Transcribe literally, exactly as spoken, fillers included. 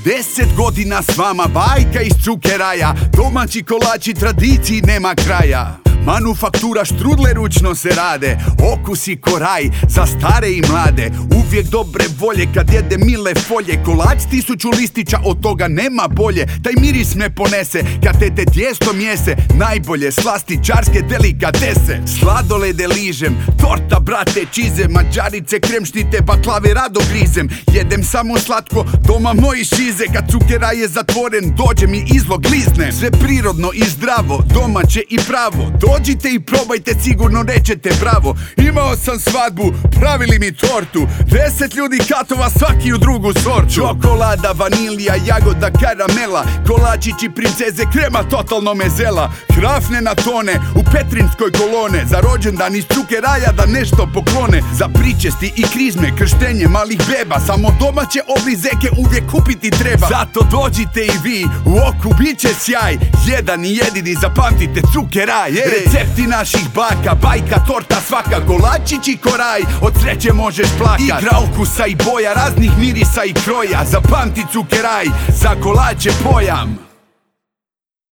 Deset godina s vama, bajka iz cukeraja, domaći kolači tradiciji nema kraja. Manufaktura štrudle ručno se rade, okusi ko raj za stare i mlade. Uvijek dobre volje kad jede mile folje, kolač tisuću listića, od toga nema bolje. Taj miris me ponese kad tete tijesto mjese, najbolje slastičarske delikatese. Sladolede ližem, torta brate čize, mađarice kremšnite, baklave rado grizem. Jedem samo slatko, doma moji šize, kad cukeraj je zatvoren dođe mi izlog lizne. Sve prirodno i zdravo, domaće i pravo, dođite i probajte, sigurno rećete bravo. Imao sam svadbu, pravili mi tortu, deset ljudi katova, svaki u drugu sortu. Čokolada, vanilija, jagoda, karamela, kolačići princeze, krema totalno mezela. Krafne na tone, u petrinskoj kolone, za rođendan iz cukeraja da nešto poklone. Za pričesti i krizme, krštenje malih beba, samo domaće oblizeke uvijek kupiti treba. Zato dođite i vi, u oku bit će sjaj, jedan i jedini zapamtite cukeraj. Recepti naših baka, bajka, torta svaka, kolačići ko raj, od sreće možeš plakat. Igra okusa i boja, raznih mirisa i kroja, zapamti cukeraj, za kolače pojam.